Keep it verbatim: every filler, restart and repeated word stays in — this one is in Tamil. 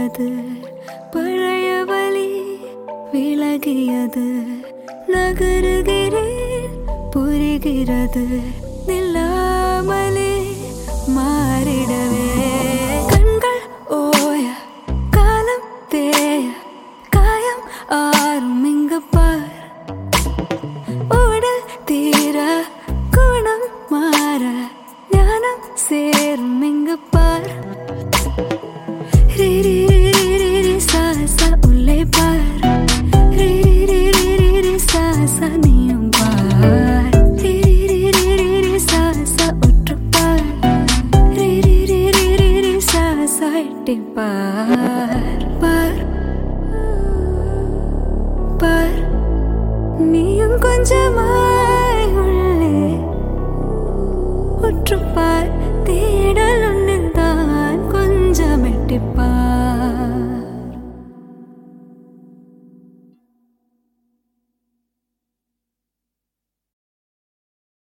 விலகியது பழைய வலி விலகியது நகருகிறேன் புரிகிறது நில்லாமலே மாறிடவே கண்கள் ஓய காலம் தேய காயம் ஆறும் இங்கு பார் உடல் தீர குணம் மாற ஞானம் சேரும் இங்கு பார் ரிரி ரிரி சாசா உள்ளே பார் ரிரி ரிரி சாசா நீயும் பார் ரிரி ரிரி சாசா உற்று பார் ரிரி ரிரி சாசா எட்டி பார் பார் பார் நீயும் கொஞ்சமாய் உள்ளே உற்று பார் தேடல் ஒன்றில் தான் கொஞ்சம் எட்டி பார்